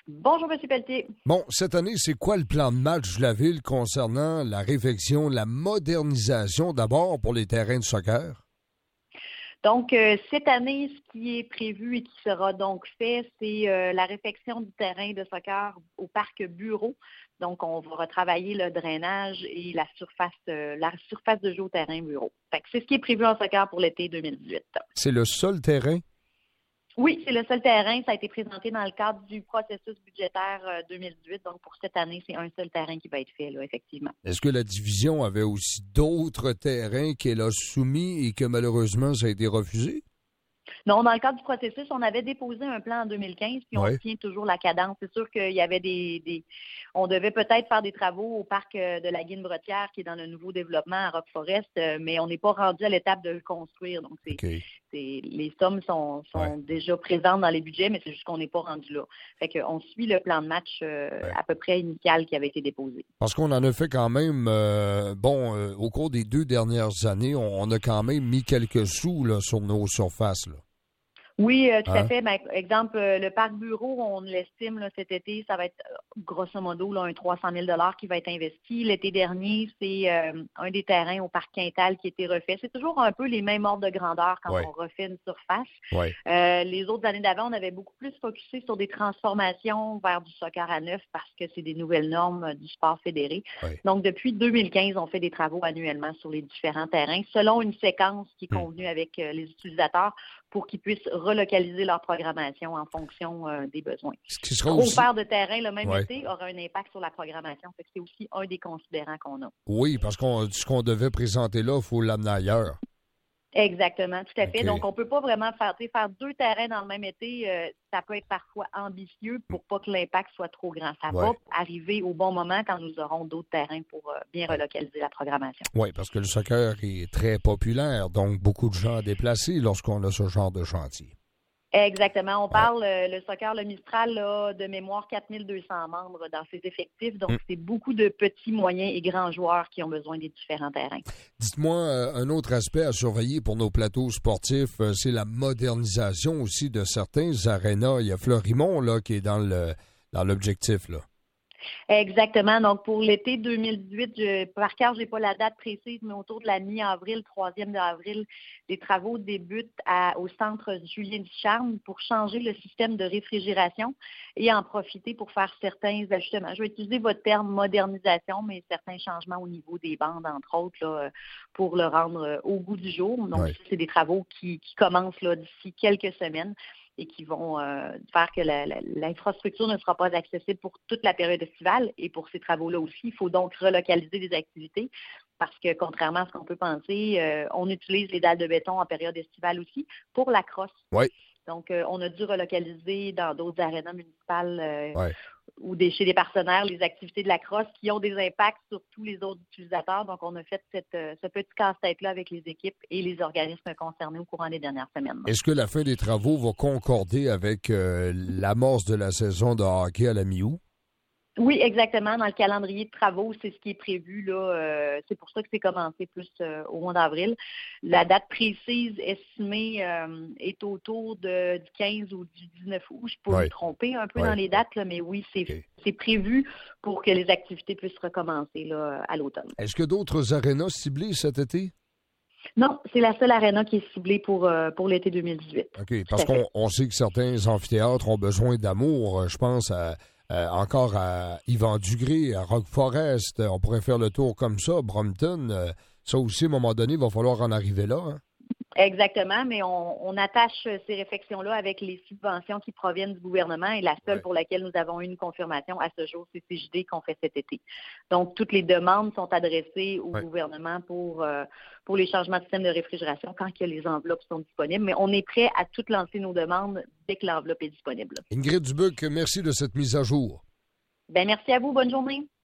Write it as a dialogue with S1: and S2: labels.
S1: Bonjour, M. Pelletier.
S2: Bon, cette année, c'est quoi le plan de match de la Ville concernant la réfection, la modernisation d'abord pour les terrains de soccer?
S1: Donc, cette année, ce qui est prévu et qui sera donc fait, c'est la réfection du terrain de soccer au parc Bureau. Donc, on va retravailler le drainage et la surface de jeu au terrain Bureau. Fait que c'est ce qui est prévu en soccer pour l'été 2018.
S2: C'est le seul terrain?
S1: Oui, c'est le seul terrain. Ça a été présenté dans le cadre du processus budgétaire 2018. Donc, pour cette année, c'est un seul terrain qui va être fait, là, effectivement.
S2: Est-ce que la division avait aussi d'autres terrains qu'elle a soumis et que malheureusement, ça a été refusé?
S1: Non, dans le cadre du processus, on avait déposé un plan en 2015, puis on tient toujours la cadence. C'est sûr qu'il y avait on devait peut-être faire des travaux au parc de la Guine-Bretière, qui est dans le nouveau développement à Rock Forest, mais on n'est pas rendu à l'étape de le construire. Donc, les sommes sont déjà présentes dans les budgets, mais c'est juste qu'on n'est pas rendu là. Fait qu'on suit le plan de match à peu près initial qui avait été déposé.
S2: Parce qu'on en a fait quand même, au cours des 2 dernières années, on a quand même mis quelques sous là, sur nos surfaces, là.
S1: Oui, tout à fait. Ben, exemple, le parc Bureau, on l'estime là, cet été, ça va être grosso modo là, un 300 000 qui va être investi. L'été dernier, c'est un des terrains au parc Quintal qui a été refait. C'est toujours un peu les mêmes ordres de grandeur quand on refait une surface. Les autres années d'avant, on avait beaucoup plus focusé sur des transformations vers du soccer à neuf parce que c'est des nouvelles normes du sport fédéré. Donc, depuis 2015, on fait des travaux annuellement sur les différents terrains selon une séquence qui est convenue avec les utilisateurs pour qu'ils puissent relocaliser leur programmation en fonction des besoins. Trop faire de terrain le même été aura un impact sur la programmation. Fait que c'est aussi un des considérants qu'on a.
S2: Oui, parce que ce qu'on devait présenter là, il faut l'amener ailleurs.
S1: Exactement, tout à fait. Donc, on ne peut pas vraiment faire 2 terrains dans le même été. Ça peut être parfois ambitieux pour pas que l'impact soit trop grand. Ça va arriver au bon moment quand nous aurons d'autres terrains pour bien relocaliser la programmation.
S2: Oui, parce que le soccer est très populaire, donc beaucoup de gens à déplacer lorsqu'on a ce genre de chantier.
S1: Exactement. On parle, le soccer, le Mistral, là, de mémoire, 4200 membres dans ses effectifs. Donc, c'est beaucoup de petits, moyens et grands joueurs qui ont besoin des différents terrains.
S2: Dites-moi, un autre aspect à surveiller pour nos plateaux sportifs, c'est la modernisation aussi de certains arénas. Il y a Fleurimont là, qui est dans l'objectif, là.
S1: Exactement. Donc, pour l'été 2018, par cœur, je n'ai pas la date précise, mais autour de la mi-avril, 3e d'avril, les travaux débutent au centre Julien Ducharme pour changer le système de réfrigération et en profiter pour faire certains ajustements. Je vais utiliser votre terme modernisation, mais certains changements au niveau des bandes, entre autres, là, pour le rendre au goût du jour. Donc, c'est des travaux qui commencent là, d'ici quelques semaines et qui vont faire que l'infrastructure ne sera pas accessible pour toute la période estivale. Et pour ces travaux-là aussi, il faut donc relocaliser des activités parce que, contrairement à ce qu'on peut penser, on utilise les dalles de béton en période estivale aussi pour la crosse. Donc, on a dû relocaliser dans d'autres arénas municipales ou chez des partenaires les activités de la crosse qui ont des impacts sur tous les autres utilisateurs. Donc, on a fait ce petit casse-tête-là avec les équipes et les organismes concernés au courant des dernières semaines.
S2: Est-ce que la fin des travaux va concorder avec l'amorce de la saison de hockey à la mi-août?
S1: Oui, exactement. Dans le calendrier de travaux, c'est ce qui est prévu, là. C'est pour ça que c'est commencé plus au mois d'avril. La date précise estimée est autour du 15 ou du 19 août. Je peux me tromper un peu dans les dates, là, mais oui, c'est prévu pour que les activités puissent recommencer là, à l'automne.
S2: Est-ce que d'autres arénas ciblées cet été?
S1: Non, c'est la seule aréna qui est ciblée pour l'été 2018.
S2: OK, parce qu'on sait que certains amphithéâtres ont besoin d'amour. Je pense encore à Yvan Dugré, à Rock Forest. On pourrait faire le tour comme ça. Brompton, ça aussi, à un moment donné, il va falloir en arriver là. Hein?
S1: Exactement, mais on attache ces réflexions-là avec les subventions qui proviennent du gouvernement et la seule pour laquelle nous avons eu une confirmation à ce jour, c'est CJD qu'on fait cet été. Donc, toutes les demandes sont adressées au gouvernement pour les changements de système de réfrigération quand que les enveloppes sont disponibles. Mais on est prêt à toutes lancer nos demandes dès que l'enveloppe est disponible.
S2: Ingrid Dubuc, merci de cette mise à jour.
S1: Bien, merci à vous. Bonne journée.